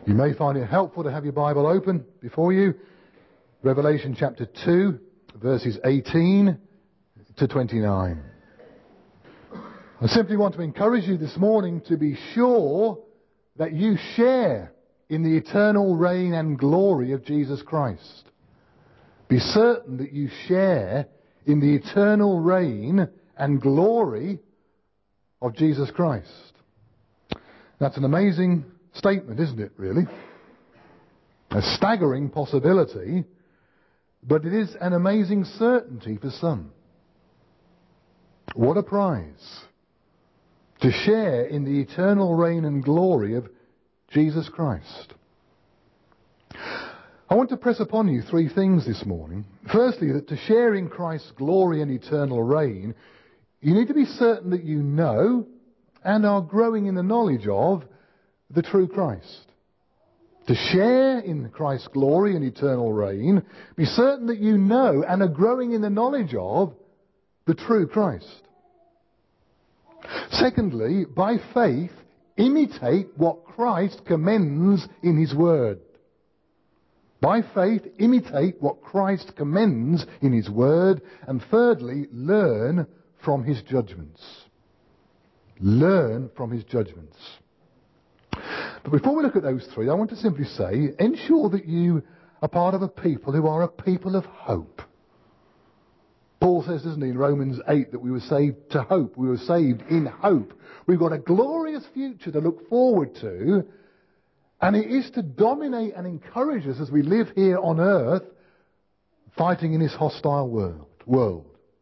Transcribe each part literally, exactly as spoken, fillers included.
You may find it helpful to have your Bible open before you. Revelation chapter two, verses eighteen to twenty-nine. I simply want to encourage you this morning to be sure that you share in the eternal reign and glory of Jesus Christ. Be certain that you share in the eternal reign and glory of Jesus Christ. That's an amazing statement, isn't it, really? A staggering possibility, but it is an amazing certainty for some. What a prize to share in the eternal reign and glory of Jesus Christ. I want to press upon you three things this morning. Firstly, that to share in Christ's glory and eternal reign, you need to be certain that you know and are growing in the knowledge of the true Christ. To share in Christ's glory and eternal reign, be certain that you know and are growing in the knowledge of the true Christ. Secondly, by faith, imitate what Christ commends in His Word. By faith, imitate what Christ commends in His Word. And thirdly, learn from His judgments. Learn from His judgments. But before we look at those three, I want to simply say, ensure that you are part of a people who are a people of hope. Paul says, doesn't he, in Romans eight, that we were saved to hope. We were saved in hope. We've got a glorious future to look forward to, and it is to dominate and encourage us as we live here on earth, fighting in this hostile world. world.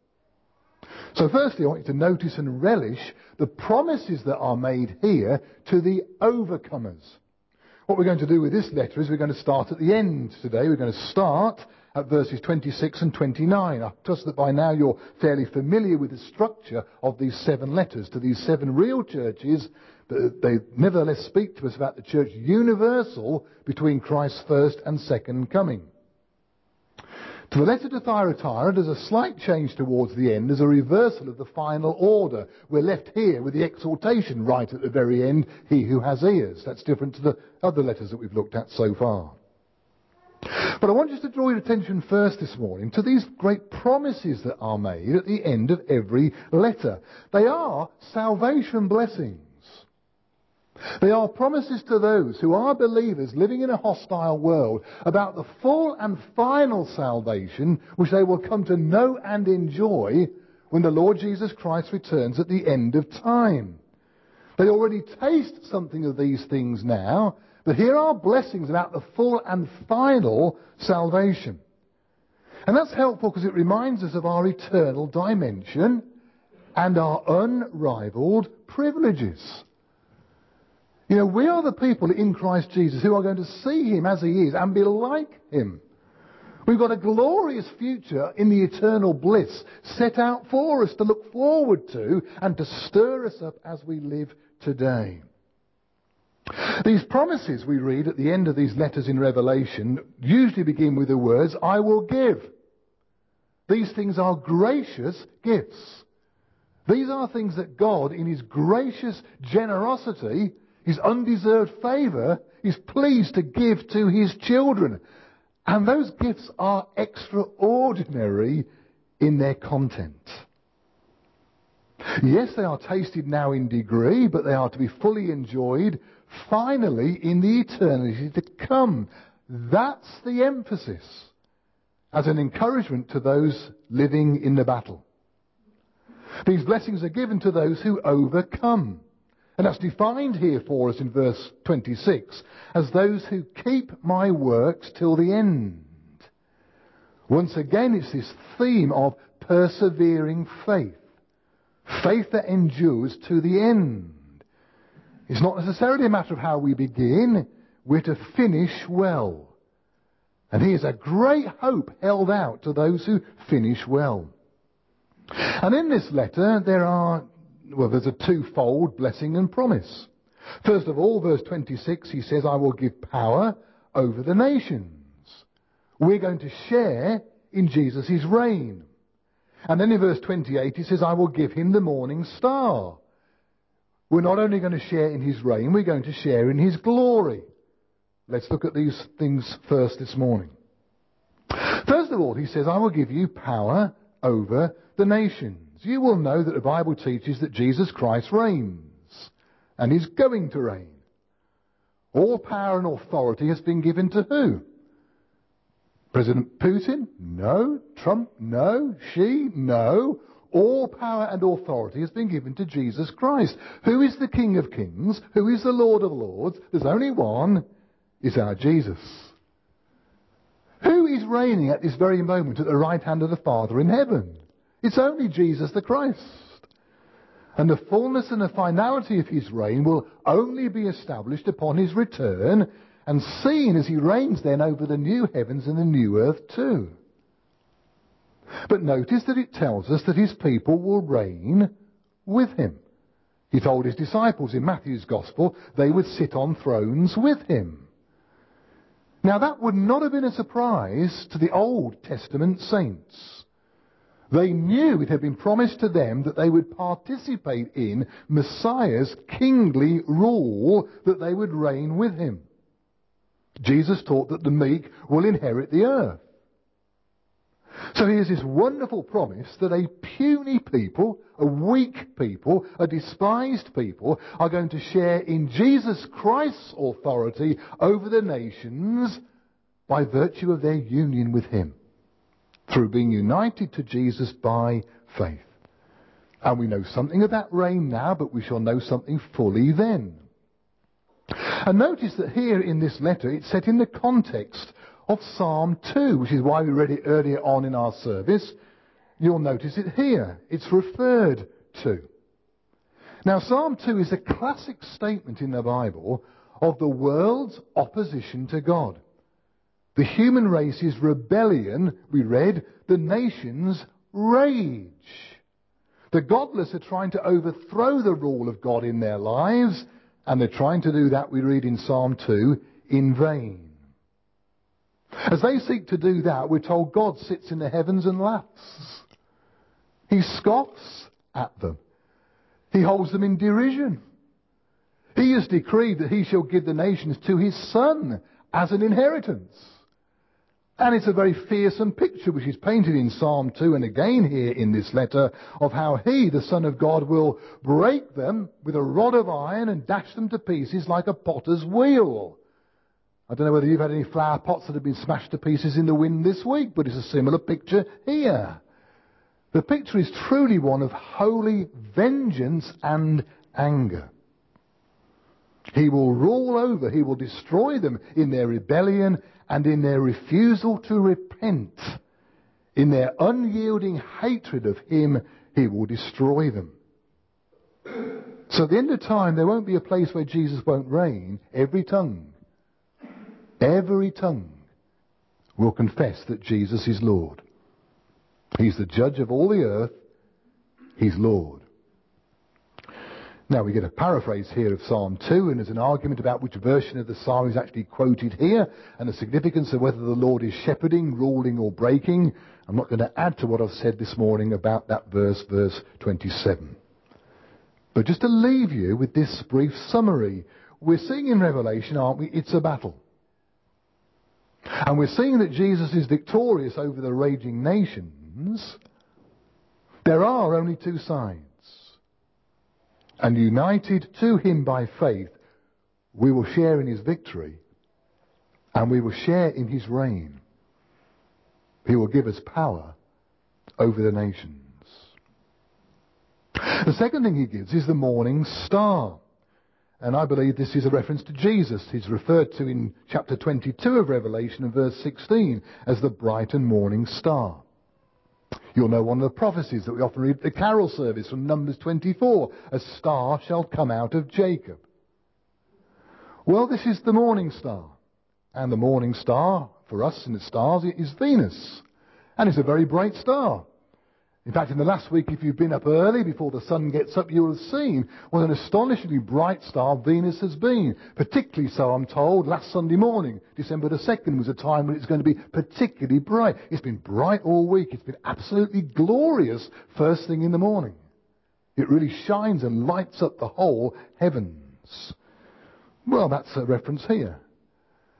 So firstly, I want you to notice and relish the promises that are made here to the overcomers. What we're going to do with this letter is we're going to start at the end today. We're going to start at verses twenty-six and twenty-nine. I trust that by now you're fairly familiar with the structure of these seven letters to these seven real churches, but they nevertheless speak to us about the church universal between Christ's first and second coming. To the letter to Thyatira, there's a slight change towards the end. There's a reversal of the final order. We're left here with the exhortation right at the very end, he who has ears. That's different to the other letters that we've looked at so far. But I want you to draw your attention first this morning to these great promises that are made at the end of every letter. They are salvation blessings. They are promises to those who are believers living in a hostile world about the full and final salvation which they will come to know and enjoy when the Lord Jesus Christ returns at the end of time. They already taste something of these things now, but here are blessings about the full and final salvation. And that's helpful because it reminds us of our eternal dimension and our unrivaled privileges. You know, we are the people in Christ Jesus who are going to see Him as He is and be like Him. We've got a glorious future in the eternal bliss set out for us to look forward to and to stir us up as we live today. These promises we read at the end of these letters in Revelation usually begin with the words, I will give. These things are gracious gifts. These are things that God, in His gracious generosity, His undeserved favour, is pleased to give to His children. And those gifts are extraordinary in their content. Yes, they are tasted now in degree, but they are to be fully enjoyed finally in the eternity to come. That's the emphasis as an encouragement to those living in the battle. These blessings are given to those who overcome. And that's defined here for us in verse twenty-six as those who keep my works till the end. Once again, it's this theme of persevering faith. Faith that endures to the end. It's not necessarily a matter of how we begin. We're to finish well. And here's a great hope held out to those who finish well. And in this letter, there are Well, there's a twofold blessing and promise. First of all, verse twenty-six, he says, I will give power over the nations. We're going to share in Jesus' reign. And then in verse twenty-eight, he says, I will give him the morning star. We're not only going to share in his reign, we're going to share in his glory. Let's look at these things first this morning. First of all, he says, I will give you power over the nations. You will know that the Bible teaches that Jesus Christ reigns, and he's going to reign. All power and authority has been given to who? President Putin? No. Trump? No. Xi? No. All power and authority has been given to Jesus Christ. Who is the King of Kings? Who is the Lord of Lords? There's only one. It's our Jesus. Who is reigning at this very moment at the right hand of the Father in heaven? It's only Jesus the Christ. And the fullness and the finality of his reign will only be established upon his return and seen as he reigns then over the new heavens and the new earth too. But notice that it tells us that his people will reign with him. He told his disciples in Matthew's Gospel they would sit on thrones with him. Now that would not have been a surprise to the Old Testament saints. They knew it had been promised to them that they would participate in Messiah's kingly rule, that they would reign with him. Jesus taught that the meek will inherit the earth. So here's this wonderful promise that a puny people, a weak people, a despised people are going to share in Jesus Christ's authority over the nations by virtue of their union with him, through being united to Jesus by faith. And we know something of that reign now, but we shall know something fully then. And notice that here in this letter it's set in the context of Psalm two, which is why we read it earlier on in our service. You'll notice it here. It's referred to. Now, Psalm two is a classic statement in the Bible of the world's opposition to God. The human race's rebellion, we read, the nation's rage. The godless are trying to overthrow the rule of God in their lives, and they're trying to do that, we read in Psalm two, in vain. As they seek to do that, we're told God sits in the heavens and laughs. He scoffs at them. He holds them in derision. He has decreed that he shall give the nations to his Son as an inheritance. And it's a very fearsome picture which is painted in Psalm two and again here in this letter of how he, the Son of God, will break them with a rod of iron and dash them to pieces like a potter's wheel. I don't know whether you've had any flower pots that have been smashed to pieces in the wind this week, but it's a similar picture here. The picture is truly one of holy vengeance and anger. He will rule over, he will destroy them in their rebellion and in their refusal to repent. In their unyielding hatred of him, he will destroy them. So at the end of time, there won't be a place where Jesus won't reign. Every tongue, every tongue will confess that Jesus is Lord. He's the judge of all the earth. He's Lord. Now we get a paraphrase here of Psalm two, and there's an argument about which version of the psalm is actually quoted here, and the significance of whether the Lord is shepherding, ruling, or breaking. I'm not going to add to what I've said this morning about that verse, verse twenty-seven. But just to leave you with this brief summary, we're seeing in Revelation, aren't we, it's a battle. And we're seeing that Jesus is victorious over the raging nations. There are only two sides. And united to him by faith, we will share in his victory and we will share in his reign. He will give us power over the nations. The second thing he gives is the morning star. And I believe this is a reference to Jesus. He's referred to in chapter twenty-two of Revelation and verse sixteen as the bright and morning star. You'll know one of the prophecies that we often read at the carol service from Numbers twenty-four. A star shall come out of Jacob. Well, this is the morning star. And the morning star, for us in the stars, is Venus. And it's a very bright star. In fact, in the last week, if you've been up early before the sun gets up, you'll have seen what an astonishingly bright star Venus has been. Particularly so, I'm told, last Sunday morning, December the second, was a time when it's going to be particularly bright. It's been bright all week. It's been absolutely glorious first thing in the morning. It really shines and lights up the whole heavens. Well, that's a reference here.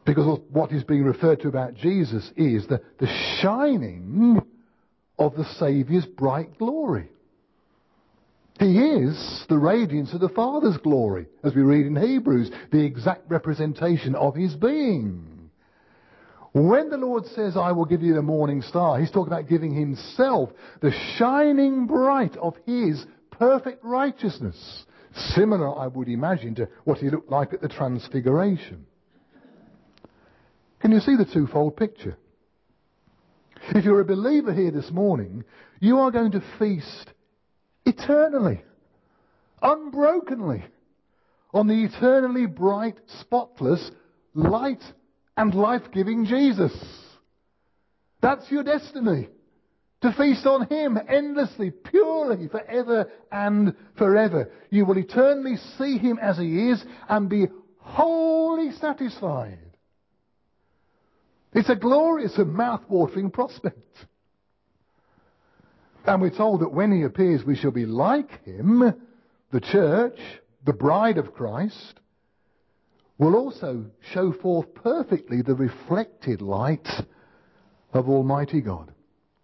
Because what is being referred to about Jesus is the, the shining of the Saviour's bright glory. He is the radiance of the Father's glory, as we read in Hebrews, the exact representation of his being. When the Lord says, I will give you the morning star, he's talking about giving himself the shining bright of his perfect righteousness. Similar, I would imagine, to what he looked like at the Transfiguration. Can you see the twofold picture? If you're a believer here this morning, you are going to feast eternally, unbrokenly, on the eternally bright, spotless, light and life-giving Jesus. That's your destiny. To feast on him endlessly, purely, forever and forever. You will eternally see him as he is and be wholly satisfied. It's a glorious and mouth-watering prospect. And we're told that when he appears we shall be like him. The church, the bride of Christ, will also show forth perfectly the reflected light of Almighty God.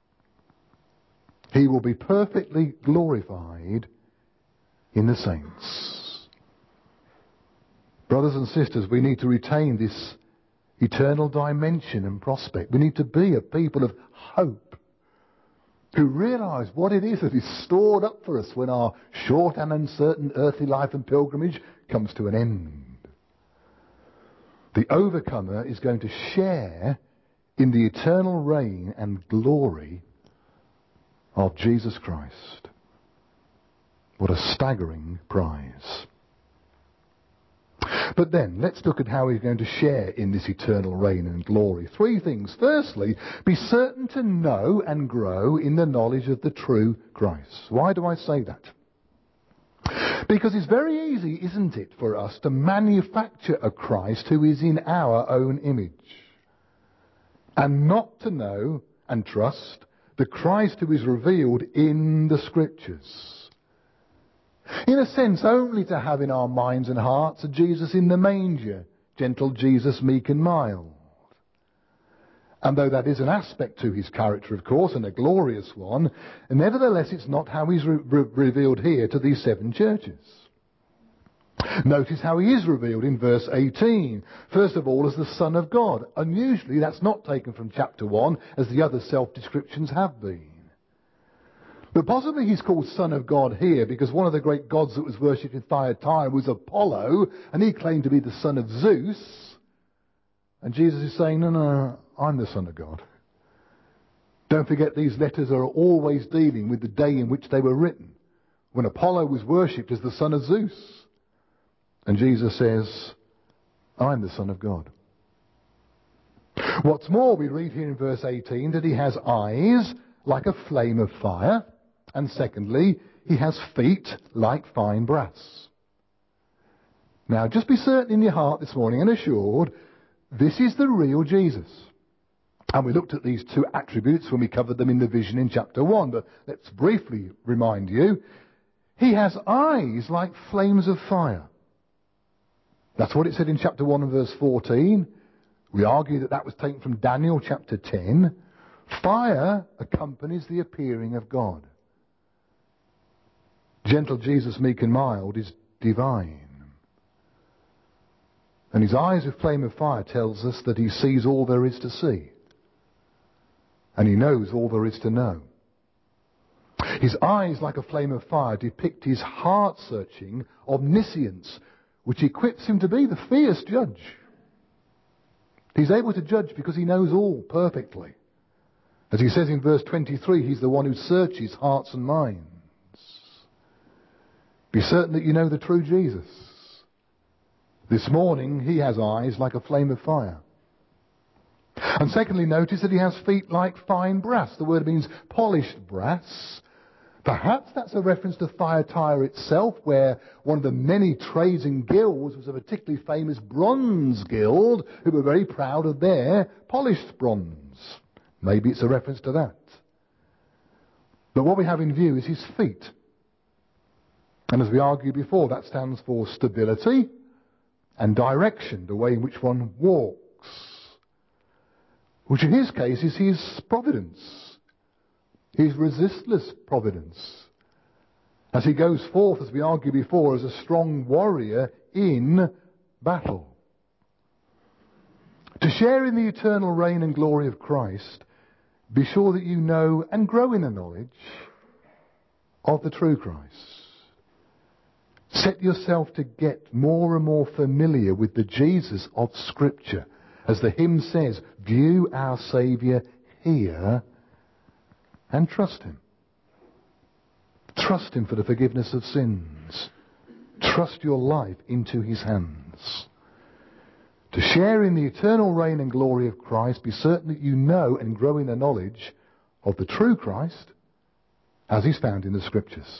He will be perfectly glorified in the saints. Brothers and sisters, we need to retain this eternal dimension and prospect. We need to be a people of hope who realize what it is that is stored up for us when our short and uncertain earthly life and pilgrimage comes to an end. The overcomer is going to share in the eternal reign and glory of Jesus Christ. What a staggering prize. But then, let's look at how he's going to share in this eternal reign and glory. Three things. Firstly, be certain to know and grow in the knowledge of the true Christ. Why do I say that? Because it's very easy, isn't it, for us to manufacture a Christ who is in our own image, and not to know and trust the Christ who is revealed in the Scriptures. In a sense, only to have in our minds and hearts a Jesus in the manger, gentle Jesus, meek and mild. And though that is an aspect to his character, of course, and a glorious one, nevertheless it's not how he's re- re- revealed here to these seven churches. Notice how he is revealed in verse eighteen. First of all, as the Son of God. Unusually, that's not taken from chapter one, as the other self-descriptions have been. But possibly he's called Son of God here because one of the great gods that was worshipped in Thyatira was Apollo, and he claimed to be the son of Zeus. And Jesus is saying, no, no, I'm the Son of God. Don't forget, these letters are always dealing with the day in which they were written, when Apollo was worshipped as the son of Zeus. And Jesus says, I'm the Son of God. What's more, we read here in verse eighteen that he has eyes like a flame of fire. And secondly, he has feet like fine brass. Now, just be certain in your heart this morning and assured, this is the real Jesus. And we looked at these two attributes when we covered them in the vision in chapter one. But let's briefly remind you, he has eyes like flames of fire. That's what it said in chapter one and verse fourteen. We argue that that was taken from Daniel chapter ten. Fire accompanies the appearing of God. Gentle Jesus, meek and mild, is divine. And his eyes of flame of fire tells us that he sees all there is to see. And he knows all there is to know. His eyes, like a flame of fire, depict his heart-searching omniscience, which equips him to be the fierce judge. He's able to judge because he knows all perfectly. As he says in verse twenty-three, he's the one who searches hearts and minds. Be certain that you know the true Jesus. This morning, he has eyes like a flame of fire. And secondly, notice that he has feet like fine brass. The word means polished brass. Perhaps that's a reference to Thyatira itself, where one of the many trades and guilds was a particularly famous bronze guild, who were very proud of their polished bronze. Maybe it's a reference to that. But what we have in view is his feet. And as we argued before, that stands for stability and direction, the way in which one walks. which in his case is his providence, his resistless providence, as he goes forth, as we argued before, as a strong warrior in battle. To share in the eternal reign and glory of Christ, be sure that you know and grow in the knowledge of the true Christ. Set yourself to get more and more familiar with the Jesus of Scripture. As the hymn says, view our Saviour here and trust him. Trust him for the forgiveness of sins. Trust your life into his hands. To share in the eternal reign and glory of Christ, be certain that you know and grow in the knowledge of the true Christ as he's found in the Scriptures.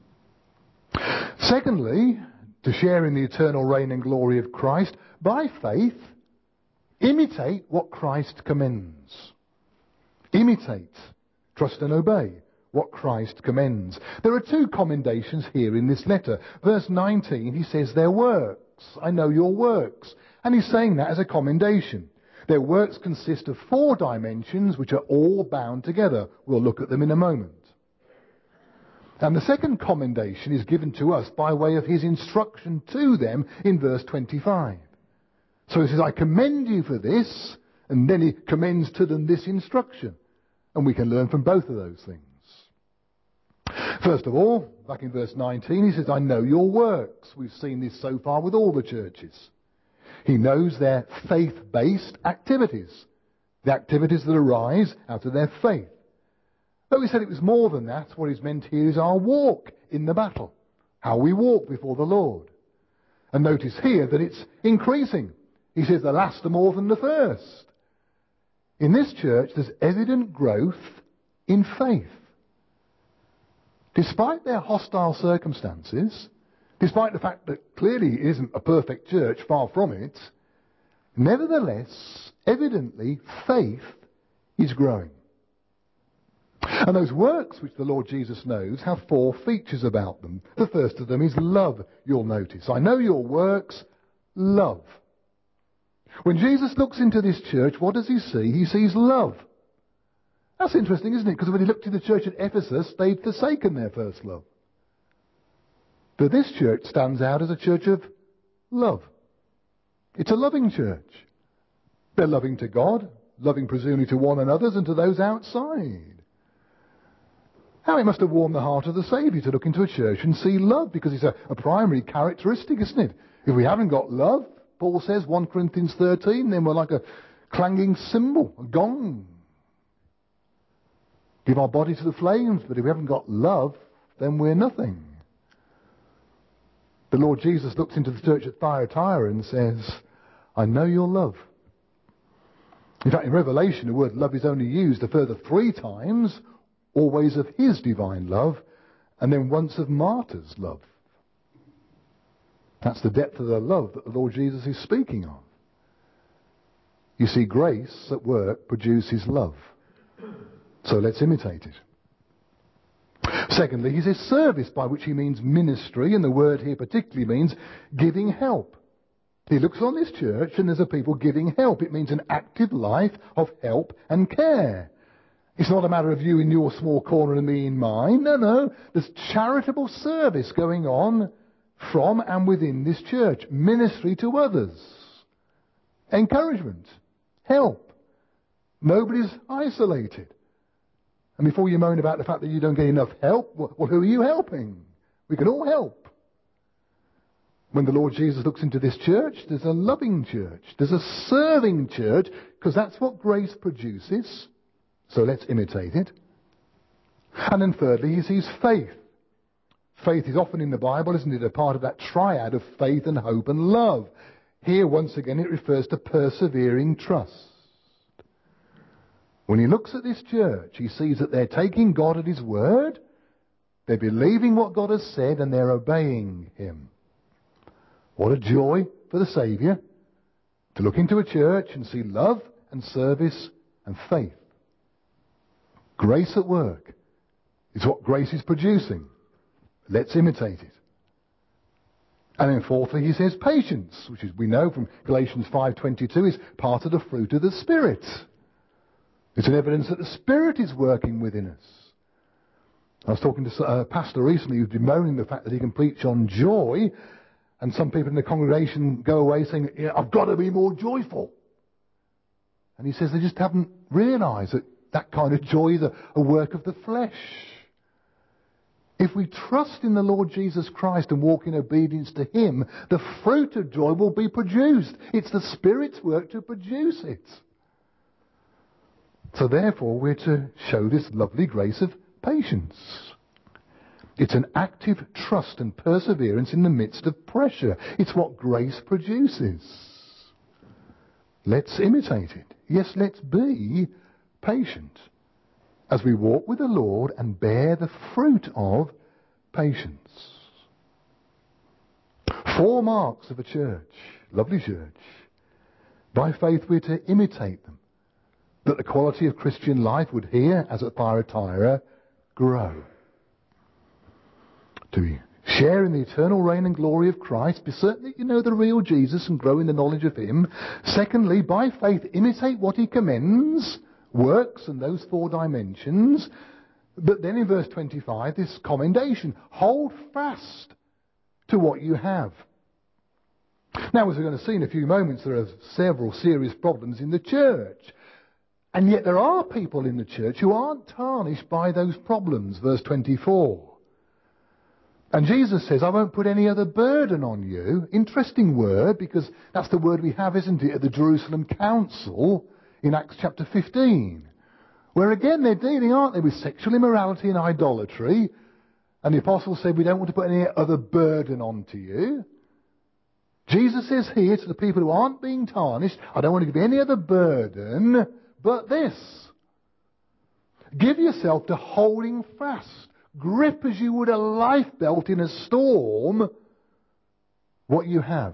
Secondly, to share in the eternal reign and glory of Christ, by faith, imitate what Christ commends. Imitate, trust and obey what Christ commends. There are two commendations here in this letter. Verse nineteen, he says, their works. I know your works. And he's saying that as a commendation. Their works consist of four dimensions which are all bound together. We'll look at them in a moment. And the second commendation is given to us by way of his instruction to them in verse twenty-five. So he says, I commend you for this, and then he commends to them this instruction. And we can learn from both of those things. First of all, back in verse nineteen, he says, I know your works. We've seen this so far with all the churches. He knows their faith-based activities, the activities that arise out of their faith. Though he said it was more than that, what he's meant here is our walk in the battle, how we walk before the Lord. And notice here that it's increasing. He says the last are more than the first. In this church, there's evident growth in faith. Despite their hostile circumstances, despite the fact that clearly it isn't a perfect church, far from it, nevertheless, evidently, faith is growing. And those works which the Lord Jesus knows have four features about them. The first of them is love, you'll notice. I know your works, love. When Jesus looks into this church, what does he see? He sees love. That's interesting, isn't it? Because when he looked at the church at Ephesus, they'd forsaken their first love. But this church stands out as a church of love. It's a loving church. They're loving to God, loving presumably to one another and to those outside. How it must have warmed the heart of the Saviour to look into a church and see love, because it's a, a primary characteristic, isn't it? If we haven't got love, Paul says, First Corinthians thirteen, then we're like a clanging cymbal, a gong. Give our body to the flames, but if we haven't got love, then we're nothing. The Lord Jesus looks into the church at Thyatira and says, I know your love. In fact, in Revelation, the word love is only used a further three times, always of his divine love, and then once of martyrs' love. That's the depth of the love that the Lord Jesus is speaking of. You see, grace at work produces love. So let's imitate it. Secondly, he says service, by which he means ministry, and the word here particularly means giving help. He looks on this church and there's a people giving help. It means an active life of help and care. It's not a matter of you in your small corner and me in mine. No, no. There's charitable service going on from and within this church. Ministry to others. Encouragement. Help. Nobody's isolated. And before you moan about the fact that you don't get enough help, well, who are you helping? We can all help. When the Lord Jesus looks into this church, there's a loving church. There's a serving church, because that's what grace produces. So let's imitate it. And then thirdly, he sees faith. Faith is often in the Bible, isn't it, a part of that triad of faith and hope and love. Here, once again, it refers to persevering trust. When he looks at this church, he sees that they're taking God at his word, they're believing what God has said, and they're obeying him. What a joy for the Saviour to look into a church and see love and service and faith. Grace at work is what grace is producing. Let's imitate it. And then fourthly, he says patience, which is, we know from Galatians five twenty-two, is part of the fruit of the Spirit. It's an evidence that the Spirit is working within us. I was talking to a pastor recently who's bemoaning the fact that he can preach on joy, and some people in the congregation go away saying, yeah, I've got to be more joyful. And he says they just haven't realised that that kind of joy is a, a work of the flesh. If we trust in the Lord Jesus Christ and walk in obedience to Him, the fruit of joy will be produced. It's the Spirit's work to produce it. So therefore, we're to show this lovely grace of patience. It's an active trust and perseverance in the midst of pressure. It's what grace produces. Let's imitate it. Yes, let's be patient as we walk with the Lord and bear the fruit of patience. Four marks of a church, lovely church. By faith we're to imitate them, that the quality of Christian life would here, as at Thyatira, grow. To share in the eternal reign and glory of Christ, be certain that you know the real Jesus and grow in the knowledge of Him. Secondly, by faith imitate what He commends, works and those four dimensions. But then in verse twenty-five, this commendation, hold fast to what you have. Now, as we're going to see in a few moments, there are several serious problems in the church. And yet there are people in the church who aren't tarnished by those problems. Verse twenty-four. And Jesus says, I won't put any other burden on you. Interesting word, because that's the word we have, isn't it, at the Jerusalem Council in Acts chapter fifteen. Where again they're dealing, aren't they, with sexual immorality and idolatry. And the apostles said, we don't want to put any other burden onto you. Jesus says here to the people who aren't being tarnished, I don't want to give you any other burden but this. Give yourself to holding fast. Grip as you would a life belt in a storm what you have.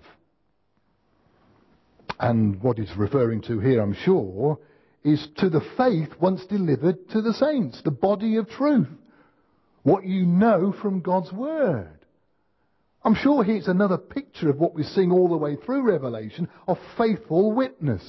And what it's referring to here, I'm sure, is to the faith once delivered to the saints, the body of truth. What you know from God's Word. I'm sure here it's another picture of what we're seeing all the way through Revelation, of faithful witness.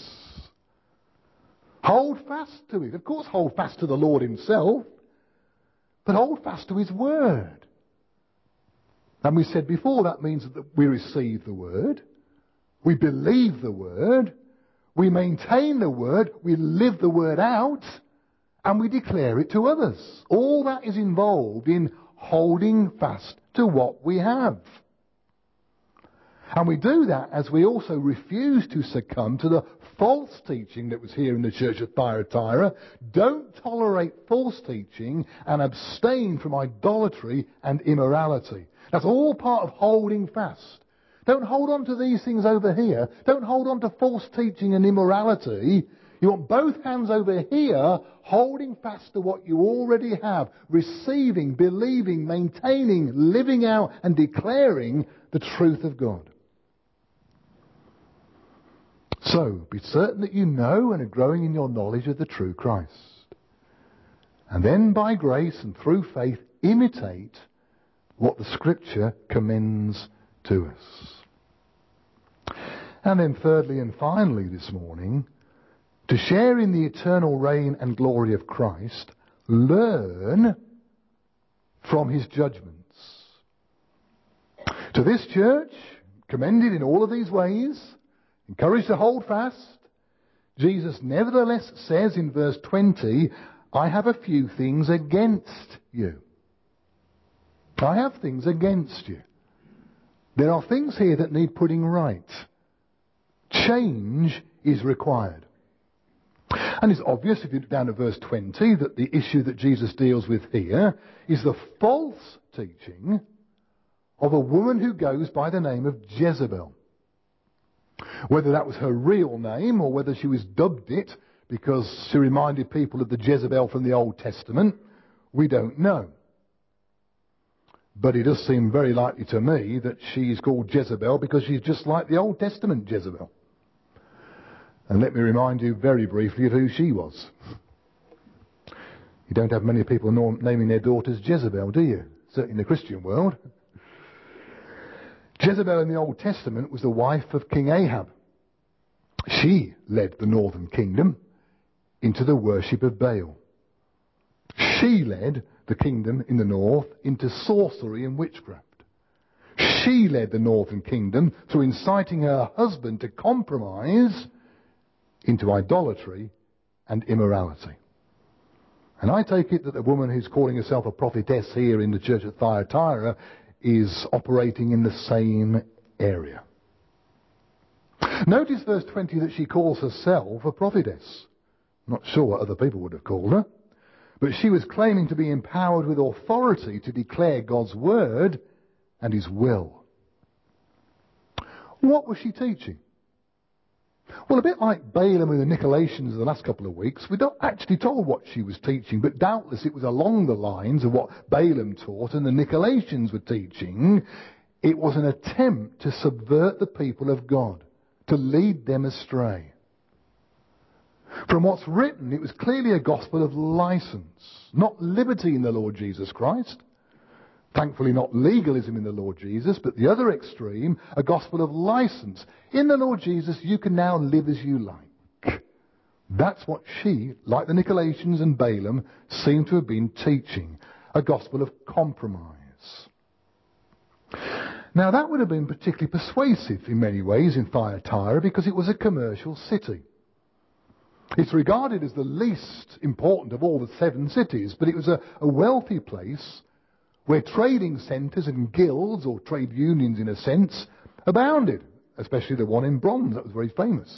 Hold fast to it. Of course, hold fast to the Lord Himself, but hold fast to His Word. And we said before, that means that we receive the Word, we believe the Word, we maintain the Word, we live the Word out, and we declare it to others. All that is involved in holding fast to what we have. And we do that as we also refuse to succumb to the false teaching that was here in the church at Thyatira. Don't tolerate false teaching and abstain from idolatry and immorality. That's all part of holding fast. Don't hold on to these things over here. Don't hold on to false teaching and immorality. You want both hands over here, holding fast to what you already have, receiving, believing, maintaining, living out and declaring the truth of God. So, be certain that you know and are growing in your knowledge of the true Christ. And then by grace and through faith, imitate what the Scripture commends to us. And then thirdly and finally this morning, to share in the eternal reign and glory of Christ, learn from His judgments. To this church, commended in all of these ways, encouraged to hold fast, Jesus nevertheless says in verse twenty, I have a few things against you. I have things against you. There are things here that need putting right. Change is required. And it's obvious, if you look down to verse twenty, that the issue that Jesus deals with here is the false teaching of a woman who goes by the name of Jezebel. Whether that was her real name or whether she was dubbed it because she reminded people of the Jezebel from the Old Testament, we don't know. But it does seem very likely to me that she's called Jezebel because she's just like the Old Testament Jezebel. And let me remind you very briefly of who she was. You don't have many people naming their daughters Jezebel, do you? Certainly in the Christian world. Jezebel in the Old Testament was the wife of King Ahab. She led the northern kingdom. into the worship of Baal. She led the kingdom in the north into sorcery and witchcraft. She led the northern kingdom through inciting her husband to compromise into idolatry and immorality. And I take it that the woman who's calling herself a prophetess here in the church at Thyatira is operating in the same area. Notice verse twenty that she calls herself a prophetess. Not sure what other people would have called her, but she was claiming to be empowered with authority to declare God's word and his will. What was she teaching? Well, a bit like Balaam and the Nicolaitans the last couple of weeks, we're not actually told what she was teaching, but doubtless it was along the lines of what Balaam taught and the Nicolaitans were teaching. It was an attempt to subvert the people of God, to lead them astray. From what's written, it was clearly a gospel of license, not liberty in the Lord Jesus Christ. Thankfully not legalism in the Lord Jesus, but the other extreme, a gospel of license. In the Lord Jesus, you can now live as you like. That's what she, like the Nicolaitans and Balaam, seemed to have been teaching, a gospel of compromise. Now that would have been particularly persuasive in many ways in Thyatira because it was a commercial city. It's regarded as the least important of all the seven cities, but it was a, a wealthy place where trading centres and guilds, or trade unions in a sense, abounded, especially the one in bronze that was very famous.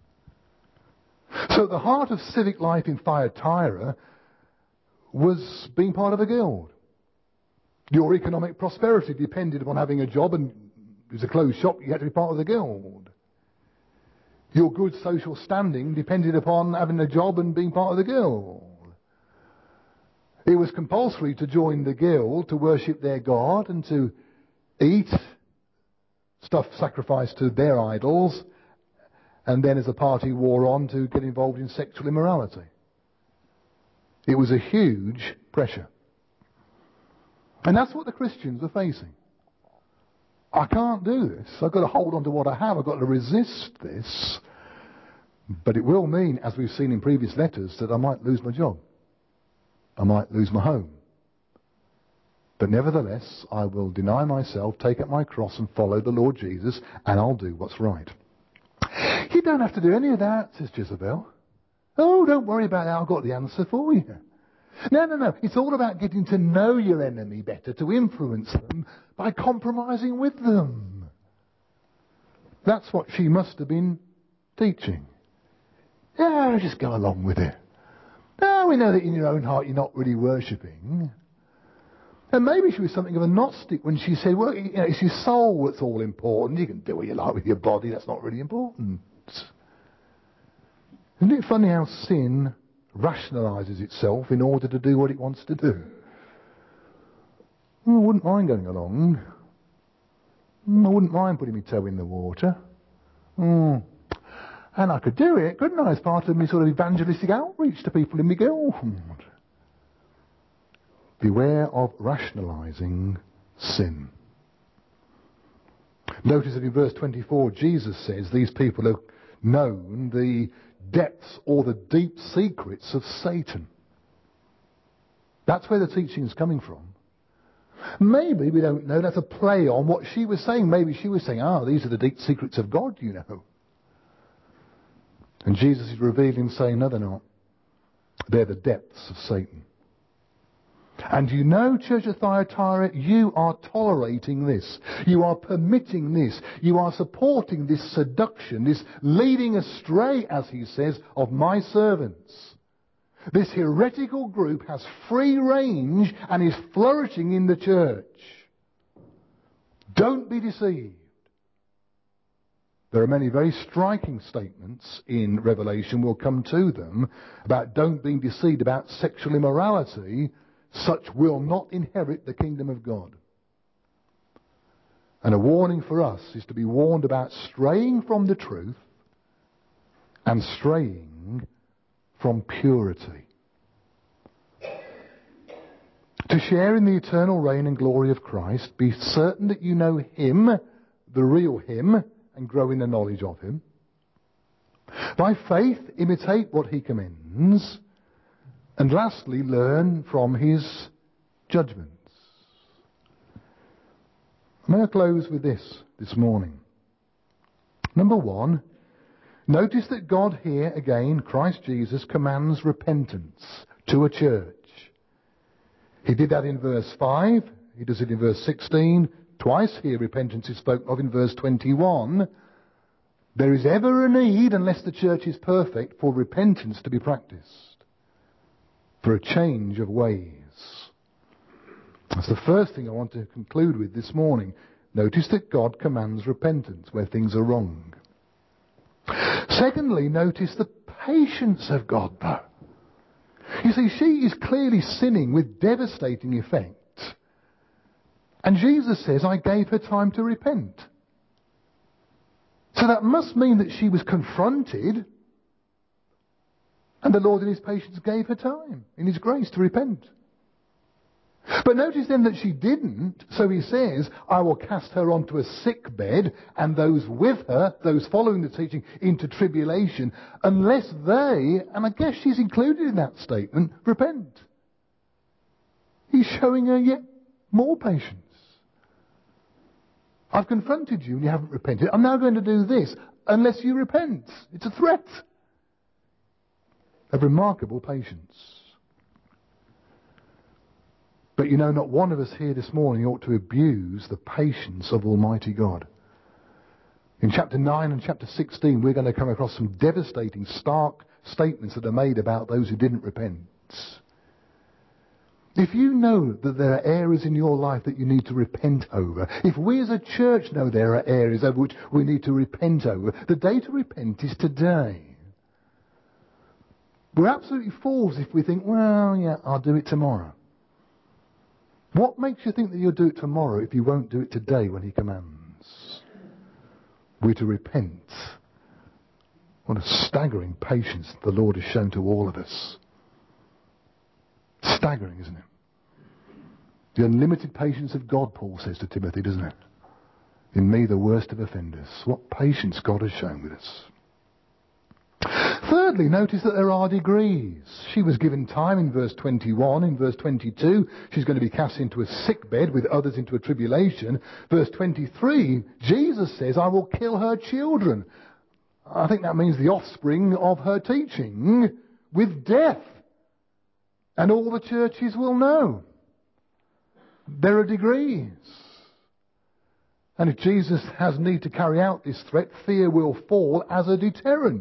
So at the heart of civic life in Thyatira was being part of a guild. Your economic prosperity depended upon having a job, and it was a closed shop, you had to be part of the guild. Your good social standing depended upon having a job and being part of the guild. It was compulsory to join the guild to worship their god and to eat stuff sacrificed to their idols, and then as the party wore on to get involved in sexual immorality. It was a huge pressure. And that's what the Christians were facing. I can't do this. I've got to hold on to what I have. I've got to resist this. But it will mean, as we've seen in previous letters, that I might lose my job. I might lose my home. But nevertheless, I will deny myself, take up my cross and follow the Lord Jesus, and I'll do what's right. You don't have to do any of that, says Jezebel. Oh, don't worry about that. I've got the answer for you. No, no, no. It's all about getting to know your enemy better, to influence them by compromising with them. That's what she must have been teaching. Yeah, just go along with it. No, we know that in your own heart you're not really worshipping. And maybe she was something of a Gnostic when she said, well, you know, it's your soul that's all important. You can do what you like with your body. That's not really important. Isn't it funny how sin rationalises itself in order to do what it wants to do? Well, I wouldn't mind going along. I wouldn't mind putting my toe in the water. Mm. And I could do it, couldn't I, as part of my sort of evangelistic outreach to people in my guild. Beware of rationalising sin. Notice that in verse twenty-four, Jesus says these people have known the depths or the deep secrets of Satan. That's where the teaching is coming from. Maybe, we don't know, that's a play on what she was saying. Maybe she was saying, ah, these are the deep secrets of God, you know. And Jesus is revealing, saying, no, they're not. They're the depths of Satan. And you know, Church of Thyatira, you are tolerating this. You are permitting this. You are supporting this seduction, this leading astray, as he says, of my servants. This heretical group has free range and is flourishing in the church. Don't be deceived. There are many very striking statements in Revelation, we'll come to them, about don't be deceived about sexual immorality. Such will not inherit the kingdom of God. And a warning for us is to be warned about straying from the truth and straying from purity. To share in the eternal reign and glory of Christ, be certain that you know Him, the real Him, and grow in the knowledge of Him. By faith, imitate what he commends. And lastly, learn from his judgments. I'm going to close with this this morning. Number one, notice that God here, again, Christ Jesus, commands repentance to a church. He did that in verse five. He does it in verse sixteen. Twice here repentance is spoken of in verse twenty-one. There is ever a need, unless the church is perfect, for repentance to be practiced, for a change of ways. That's the first thing I want to conclude with this morning. Notice that God commands repentance where things are wrong. Secondly, notice the patience of God, though. You see, she is clearly sinning with devastating effect. And Jesus says, I gave her time to repent. So that must mean that she was confronted, and the Lord in his patience gave her time, in his grace, to repent. But notice then that she didn't, so he says, I will cast her onto a sick bed, and those with her, those following the teaching, into tribulation, unless they, and I guess she's included in that statement, repent. He's showing her yet more patience. I've confronted you and you haven't repented. I'm now going to do this unless you repent. It's a threat of remarkable patience. But you know, not one of us here this morning ought to abuse the patience of Almighty God. In chapter nine and chapter sixteen, we're going to come across some devastating, stark statements that are made about those who didn't repent. If you know that there are areas in your life that you need to repent over, if we as a church know there are areas over which we need to repent over, the day to repent is today. We're absolutely fools if we think, well, yeah, I'll do it tomorrow. What makes you think that you'll do it tomorrow if you won't do it today when he commands? We're to repent. What a staggering patience the Lord has shown to all of us. Staggering, isn't it? The unlimited patience of God, Paul says to Timothy, doesn't it? In me, the worst of offenders. What patience God has shown with us. Thirdly, notice that there are degrees. She was given time in verse twenty-one. In verse twenty-two, she's going to be cast into a sick bed with others into a tribulation. Verse twenty-three, Jesus says, I will kill her children. I think that means the offspring of her teaching with death. And all the churches will know. There are degrees. And if Jesus has need to carry out this threat, fear will fall as a deterrent.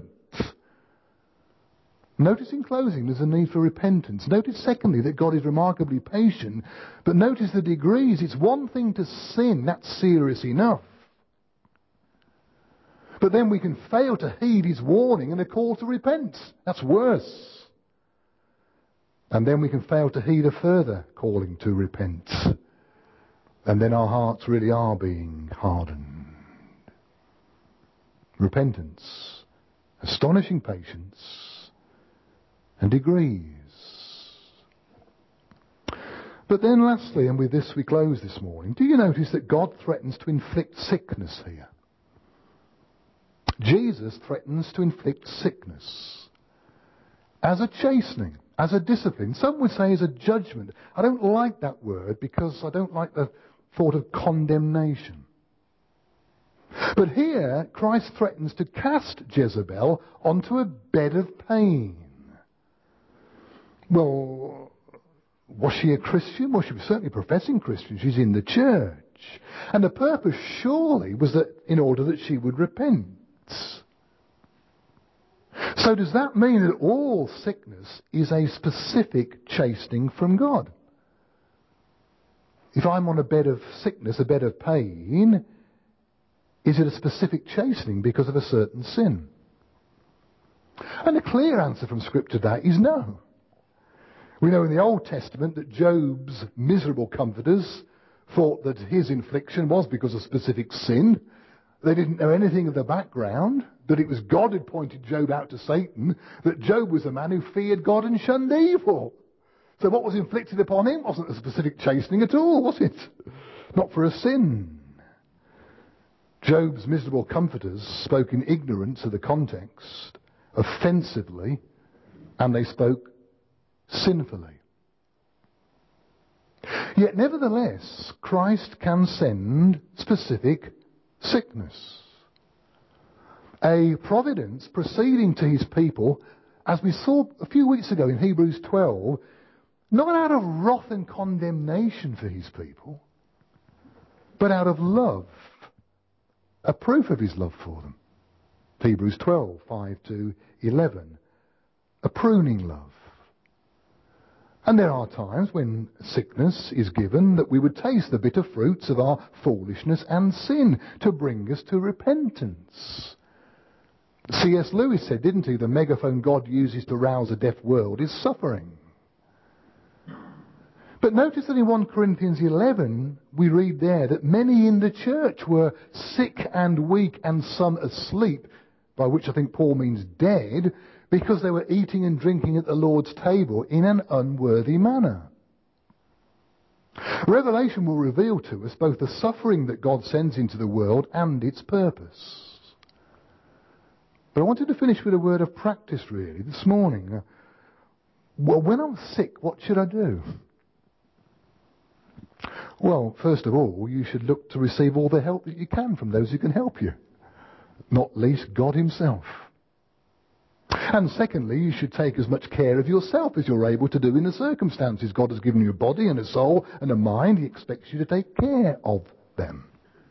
Notice in closing there's a need for repentance. Notice secondly that God is remarkably patient. But notice the degrees. It's one thing to sin. That's serious enough. But then we can fail to heed his warning and a call to repent. That's worse. And then we can fail to heed a further calling to repent. And then our hearts really are being hardened. Repentance, astonishing patience, and degrees. But then lastly, and with this we close this morning, do you notice that God threatens to inflict sickness here? Jesus threatens to inflict sickness as a chastening. As a discipline. Some would say as a judgment. I don't like that word because I don't like the thought of condemnation. But here, Christ threatens to cast Jezebel onto a bed of pain. Well, was she a Christian? Well, she was certainly a professing Christian. She's in the church. And the purpose surely was that in order that she would repent. So does that mean that all sickness is a specific chastening from God? If I'm on a bed of sickness, a bed of pain, is it a specific chastening because of a certain sin? And the clear answer from Scripture to that is no. We know in the Old Testament that Job's miserable comforters thought that his infliction was because of specific sin. They didn't know anything of the background, that it was God who pointed Job out to Satan, that Job was a man who feared God and shunned evil. So what was inflicted upon him wasn't a specific chastening at all, was it? Not for a sin. Job's miserable comforters spoke in ignorance of the context offensively, and they spoke sinfully. Yet nevertheless, Christ can send specific sickness. A providence proceeding to his people, as we saw a few weeks ago in Hebrews twelve, not out of wrath and condemnation for his people, but out of love, a proof of his love for them. Hebrews twelve, five to eleven, a pruning love. And there are times when sickness is given that we would taste the bitter fruits of our foolishness and sin to bring us to repentance. C S Lewis said, didn't he, the megaphone God uses to rouse a deaf world is suffering. But notice that in First Corinthians eleven, we read there that many in the church were sick and weak and some asleep, by which I think Paul means dead, because they were eating and drinking at the Lord's table in an unworthy manner. Revelation will reveal to us both the suffering that God sends into the world and its purpose. But I wanted to finish with a word of practice really this morning. Well, when I'm sick, what should I do? Well, first of all, you should look to receive all the help that you can from those who can help you, not least God himself. And secondly, you should take as much care of yourself as you're able to do in the circumstances. God has given you a body and a soul and a mind. He expects you to take care of them.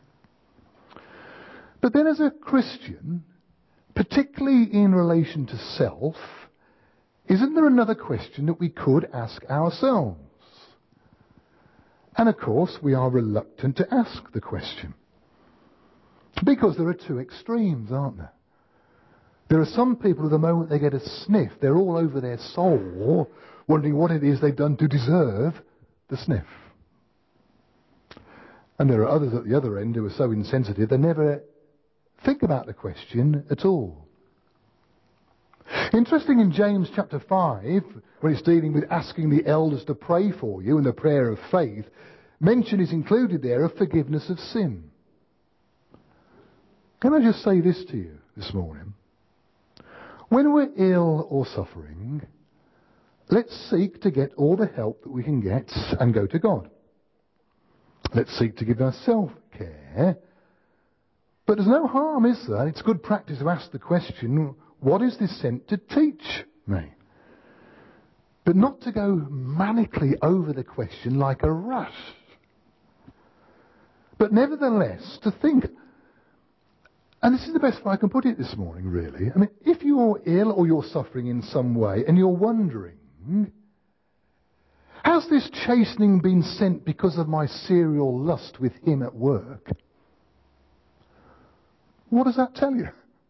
But then as a Christian, particularly in relation to self, isn't there another question that we could ask ourselves? And of course, we are reluctant to ask the question. Because there are two extremes, aren't there? There are some people, at the moment they get a sniff, they're all over their soul, wondering what it is they've done to deserve the sniff. And there are others at the other end who are so insensitive, they never think about the question at all. Interesting, in James chapter five, when it's dealing with asking the elders to pray for you and the prayer of faith, mention is included there of forgiveness of sin. Can I just say this to you this morning? When we're ill or suffering, let's seek to get all the help that we can get and go to God. Let's seek to give ourselves care. But there's no harm, is there? It's good practice to ask the question, what is this sent to teach me? But not to go manically over the question like a rat. But nevertheless, to think, and this is the best way I can put it this morning, really. I mean, if you're ill or you're suffering in some way and you're wondering, has this chastening been sent because of my serial lust with him at work? What does that tell you?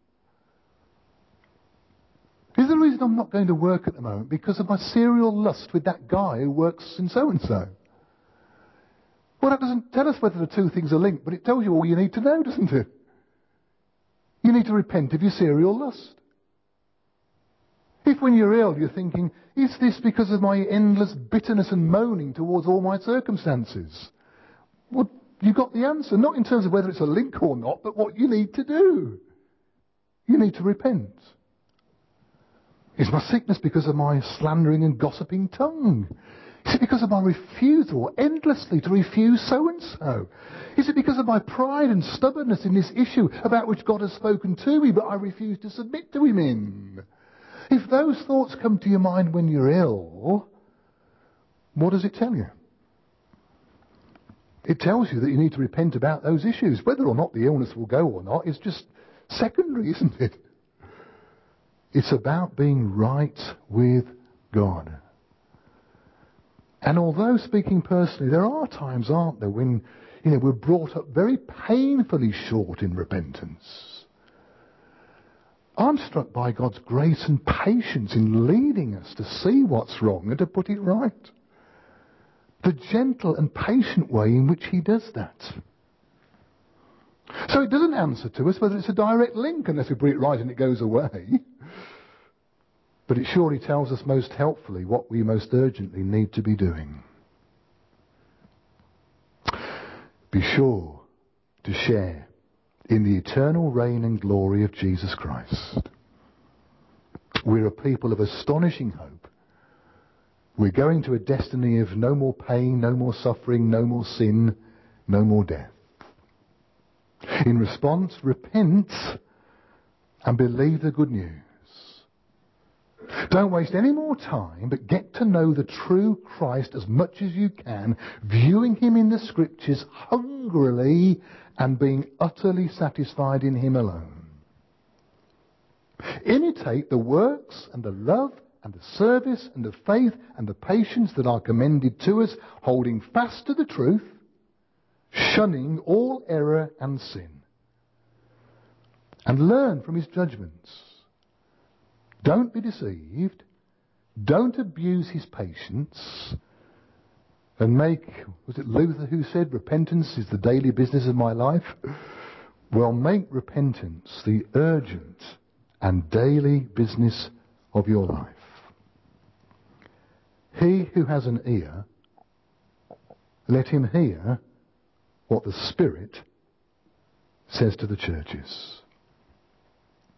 Is the reason I'm not going to work at the moment because of my serial lust with that guy who works in so-and-so? Well, that doesn't tell us whether the two things are linked, but it tells you all you need to know, doesn't it? You need to repent of your serial lust. If when you're ill you're thinking, is this because of my endless bitterness and moaning towards all my circumstances? Well, you've got the answer, not in terms of whether it's a link or not, but what you need to do. You need to repent. Is my sickness because of my slandering and gossiping tongue? Is it because of my refusal endlessly to refuse so-and-so? Is it because of my pride and stubbornness in this issue about which God has spoken to me, but I refuse to submit to him in? If those thoughts come to your mind when you're ill, what does it tell you? It tells you that you need to repent about those issues. Whether or not the illness will go or not is just secondary, isn't it? It's about being right with God. And although, speaking personally, there are times, aren't there, when you know we're brought up very painfully short in repentance. I'm struck by God's grace and patience in leading us to see what's wrong and to put it right. The gentle and patient way in which he does that. So it doesn't answer to us whether it's a direct link unless we put it right and it goes away. But it surely tells us most helpfully what we most urgently need to be doing. Be sure to share in the eternal reign and glory of Jesus Christ. We're a people of astonishing hope. We're going to a destiny of no more pain, no more suffering, no more sin, no more death. In response, repent and believe the good news. Don't waste any more time, but get to know the true Christ as much as you can, viewing him in the scriptures hungrily and being utterly satisfied in him alone. Imitate the works and the love and the service and the faith and the patience that are commended to us, holding fast to the truth, shunning all error and sin. And learn from his judgments. Don't be deceived. Don't abuse his patience. And make, was it Luther who said, repentance is the daily business of my life? Well, make repentance the urgent and daily business of your life. He who has an ear, let him hear what the Spirit says to the churches.